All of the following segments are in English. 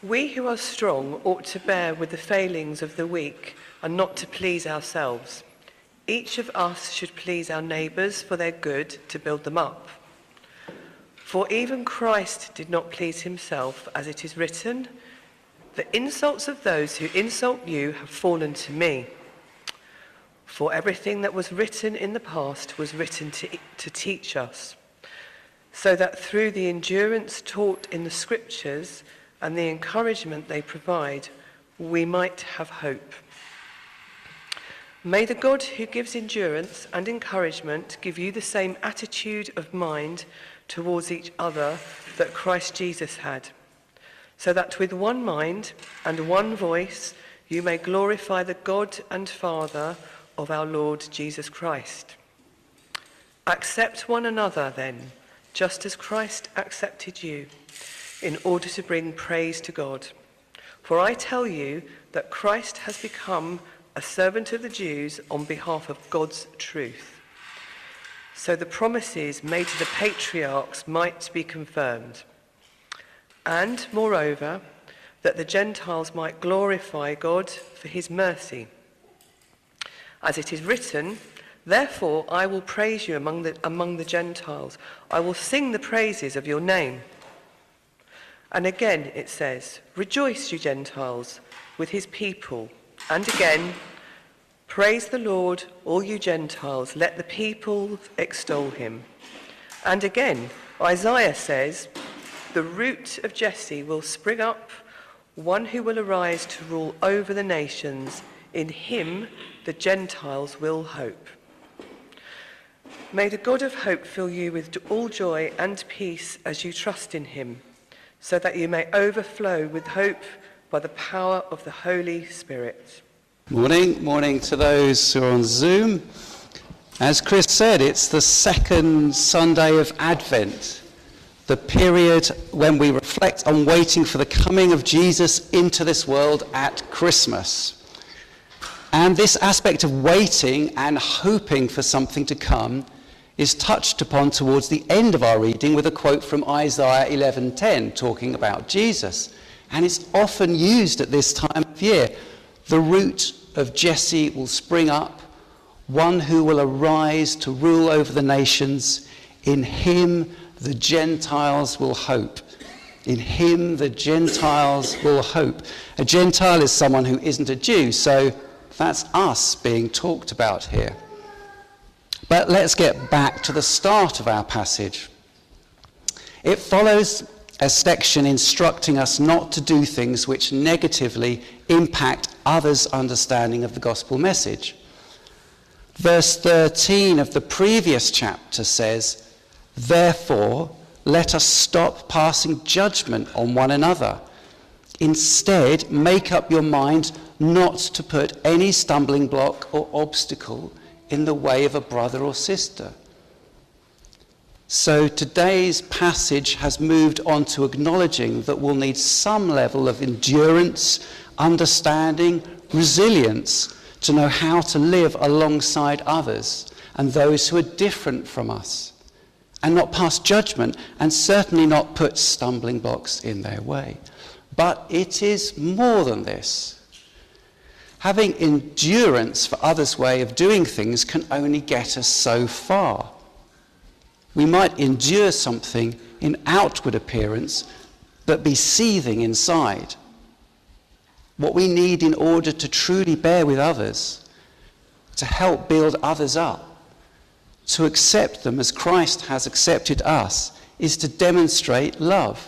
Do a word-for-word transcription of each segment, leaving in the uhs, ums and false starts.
We who are strong ought to bear with the failings of the weak and not to please ourselves. Each of us should please our neighbours for their good, to build them up. For even Christ did not please himself, as it is written, "The insults of those who insult you have fallen to me." For everything that was written in the past was written to, to teach us, so that through the endurance taught in the Scriptures and the encouragement they provide, we might have hope. May the God who gives endurance and encouragement give you the same attitude of mind towards each other that Christ Jesus had, so that with one mind and one voice you may glorify the God and Father of our Lord Jesus Christ. Accept one another then, just as Christ accepted you, in order to bring praise to God. For I tell you that Christ has become a servant of the Jews on behalf of God's truth, so the promises made to the patriarchs might be confirmed, and, moreover, that the Gentiles might glorify God for his mercy. As it is written, "Therefore I will praise you among the, among the Gentiles. I will sing the praises of your name." And again it says, "Rejoice, you Gentiles, with his people." And again, "Praise the Lord, all you Gentiles, let the people extol him." And again, Isaiah says, "The root of Jesse will spring up, one who will arise to rule over the nations. In him the Gentiles will hope." May the God of hope fill you with all joy and peace as you trust in him, so that you may overflow with hope by the power of the Holy Spirit. Morning, morning to those who are on Zoom. As Chris said, it's the second Sunday of Advent, the period when we reflect on waiting for the coming of Jesus into this world at Christmas. And this aspect of waiting and hoping for something to come is touched upon towards the end of our reading with a quote from Isaiah eleven ten talking about Jesus. And it's often used at this time of year. The root of Jesse will spring up, one who will arise to rule over the nations. In him the Gentiles will hope. In him the Gentiles will hope. A Gentile is someone who isn't a Jew, so that's us being talked about here. But let's get back to the start of our passage. It follows a section instructing us not to do things which negatively impact others' understanding of the gospel message. Verse thirteen of the previous chapter says, "Therefore, let us stop passing judgment on one another. Instead, make up your mind not to put any stumbling block or obstacle in the way of a brother or sister." So today's passage has moved on to acknowledging that we'll need some level of endurance, understanding, resilience to know how to live alongside others and those who are different from us, and not pass judgment, and certainly not put stumbling blocks in their way. But it is more than this. Having endurance for others' way of doing things can only get us so far. We might endure something in outward appearance, but be seething inside. What we need in order to truly bear with others, to help build others up, to accept them as Christ has accepted us, is to demonstrate love.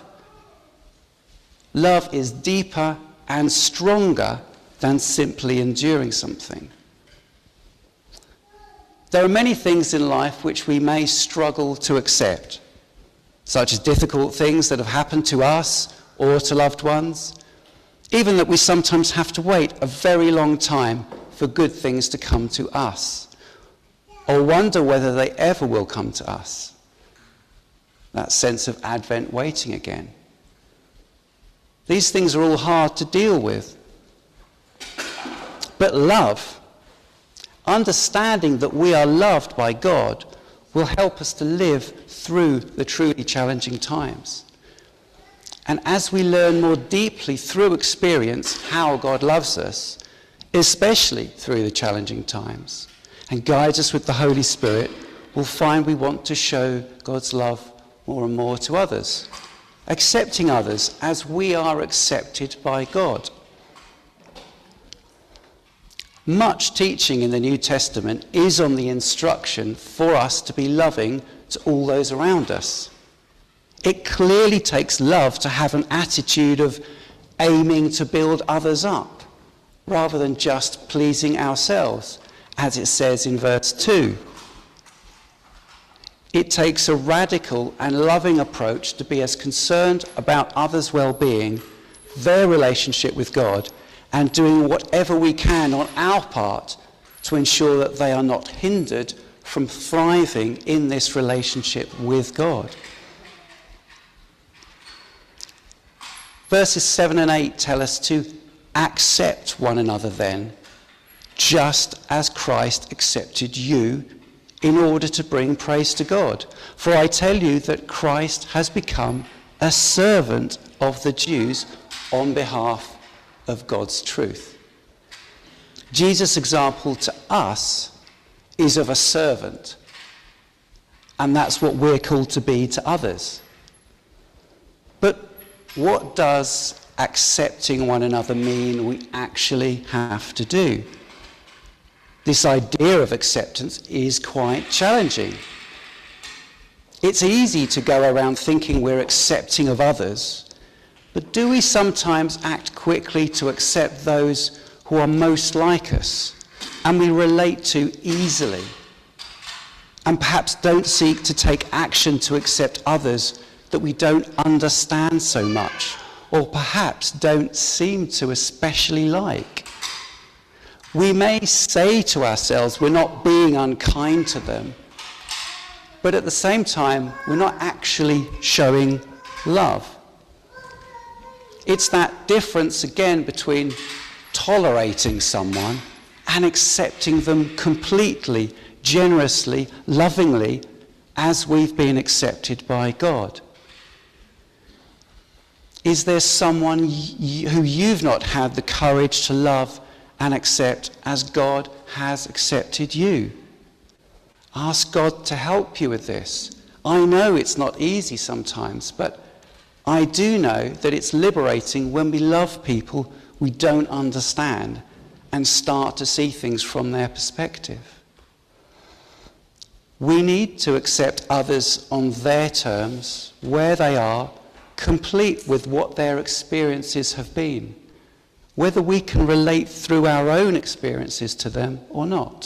Love is deeper and stronger than simply enduring something. There are many things in life which we may struggle to accept, such as difficult things that have happened to us or to loved ones, even that we sometimes have to wait a very long time for good things to come to us, or wonder whether they ever will come to us. That sense of Advent waiting again. These things are all hard to deal with. But love, understanding that we are loved by God, will help us to live through the truly challenging times. And as we learn more deeply through experience how God loves us, especially through the challenging times, and guides us with the Holy Spirit, we'll find we want to show God's love more and more to others, accepting others as we are accepted by God. Much teaching in the New Testament is on the instruction for us to be loving to all those around us. It clearly takes love to have an attitude of aiming to build others up, rather than just pleasing ourselves, as it says in verse two. It takes a radical and loving approach to be as concerned about others' well-being, their relationship with God, and doing whatever we can on our part to ensure that they are not hindered from thriving in this relationship with God. Verses seven and eight tell us to accept one another then, just as Christ accepted you in order to bring praise to God. For I tell you that Christ has become a servant of the Jews on behalf of God's truth. Jesus' example to us is of a servant, and that's what we're called to be to others. But what does accepting one another mean we actually have to do? This idea of acceptance is quite challenging. It's easy to go around thinking we're accepting of others, but do we sometimes act quickly to accept those who are most like us and we relate to easily, and perhaps don't seek to take action to accept others that we don't understand so much, or perhaps don't seem to especially like? We may say to ourselves we're not being unkind to them, but at the same time, we're not actually showing love. It's that difference again between tolerating someone and accepting them completely, generously, lovingly, as we've been accepted by God. Is there someone y- who you've not had the courage to love and accept as God has accepted you? Ask God to help you with this. I know it's not easy sometimes, but I do know that it's liberating when we love people we don't understand and start to see things from their perspective. We need to accept others on their terms, where they are, complete with what their experiences have been, whether we can relate through our own experiences to them or not.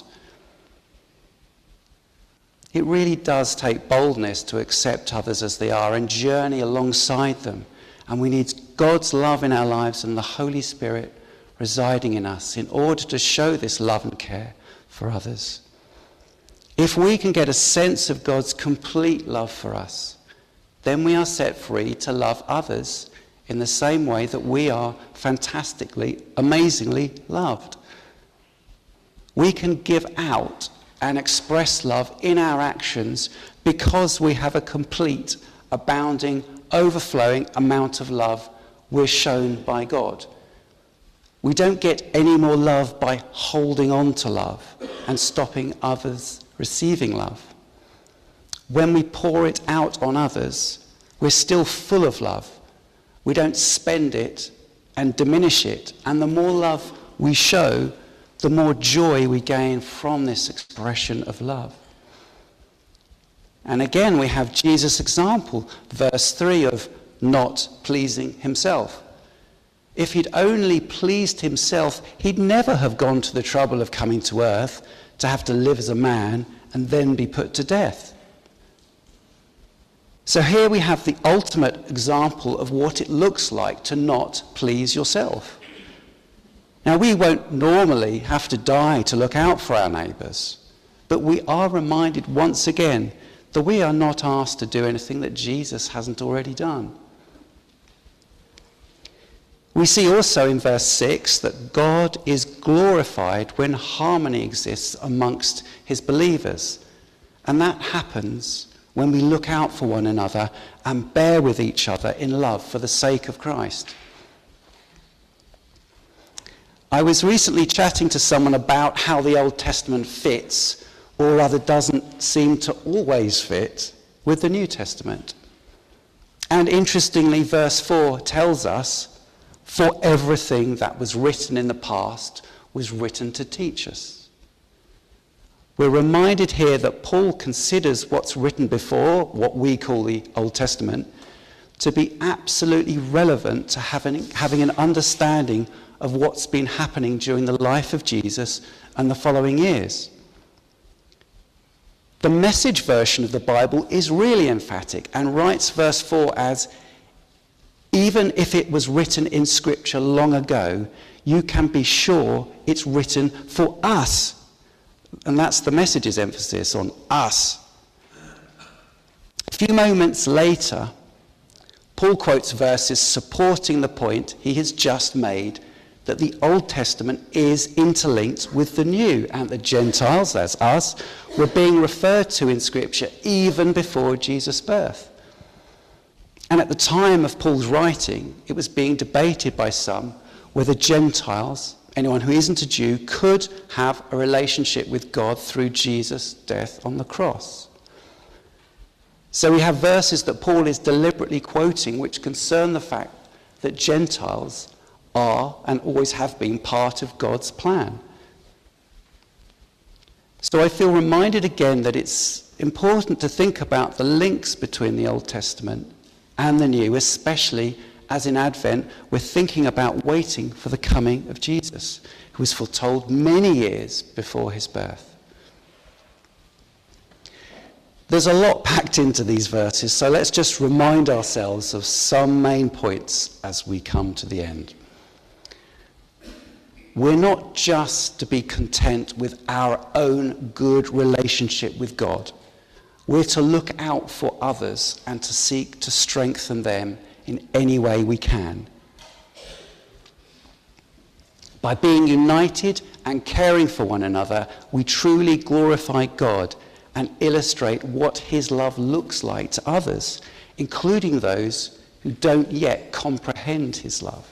It really does take boldness to accept others as they are and journey alongside them. And we need God's love in our lives and the Holy Spirit residing in us in order to show this love and care for others. If we can get a sense of God's complete love for us, then we are set free to love others in the same way that we are fantastically, amazingly loved. We can give out and express love in our actions because we have a complete, abounding, overflowing amount of love we're shown by God. We don't get any more love by holding on to love and stopping others receiving love. When we pour it out on others, we're still full of love. We don't spend it and diminish it. And the more love we show, the more joy we gain from this expression of love. And again, we have Jesus' example, verse three, of not pleasing himself. If he'd only pleased himself, he'd never have gone to the trouble of coming to earth to have to live as a man and then be put to death. So here we have the ultimate example of what it looks like to not please yourself. Now, we won't normally have to die to look out for our neighbours, but we are reminded once again that we are not asked to do anything that Jesus hasn't already done. We see also in verse six that God is glorified when harmony exists amongst his believers, and that happens when we look out for one another and bear with each other in love for the sake of Christ. I was recently chatting to someone about how the Old Testament fits, or rather doesn't seem to always fit, with the New Testament. And interestingly, verse four tells us, for everything that was written in the past was written to teach us. We're reminded here that Paul considers what's written before, what we call the Old Testament, to be absolutely relevant to having, having an understanding of what's been happening during the life of Jesus and the following years. The Message version of the Bible is really emphatic and writes verse four as, even if it was written in Scripture long ago, you can be sure it's written for us. And that's the Message's emphasis on us. A few moments later, Paul quotes verses supporting the point he has just made, that the Old Testament is interlinked with the New, and the Gentiles, as us, were being referred to in Scripture even before Jesus' birth. And at the time of Paul's writing, it was being debated by some whether Gentiles, anyone who isn't a Jew, could have a relationship with God through Jesus' death on the cross. So we have verses that Paul is deliberately quoting which concern the fact that Gentiles are and always have been part of God's plan. So I feel reminded again that it's important to think about the links between the Old Testament and the New, especially as in Advent we're thinking about waiting for the coming of Jesus, who was foretold many years before his birth. There's a lot packed into these verses, so let's just remind ourselves of some main points as we come to the end. We're not just to be content with our own good relationship with God. We're to look out for others and to seek to strengthen them in any way we can. By being united and caring for one another, we truly glorify God and illustrate what his love looks like to others, including those who don't yet comprehend his love.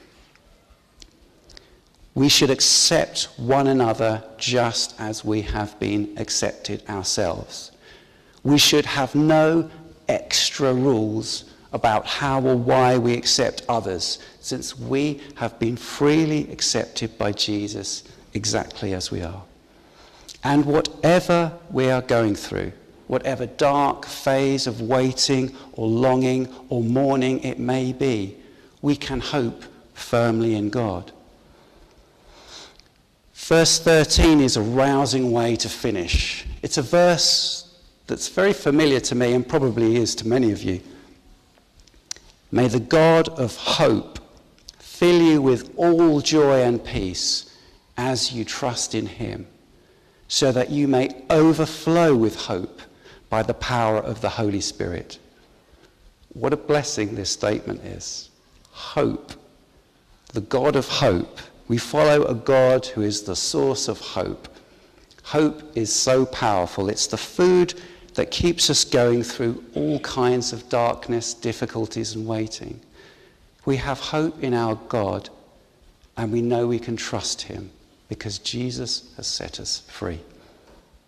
We should accept one another just as we have been accepted ourselves. We should have no extra rules about how or why we accept others, since we have been freely accepted by Jesus exactly as we are. And whatever we are going through, whatever dark phase of waiting or longing or mourning it may be, we can hope firmly in God. Verse thirteen is a rousing way to finish. It's a verse that's very familiar to me and probably is to many of you. May the God of hope fill you with all joy and peace as you trust in him, so that you may overflow with hope by the power of the Holy Spirit. What a blessing this statement is. Hope. The God of hope. We follow a God who is the source of hope. Hope is so powerful. It's the food that keeps us going through all kinds of darkness, difficulties, and waiting. We have hope in our God, and we know we can trust him because Jesus has set us free.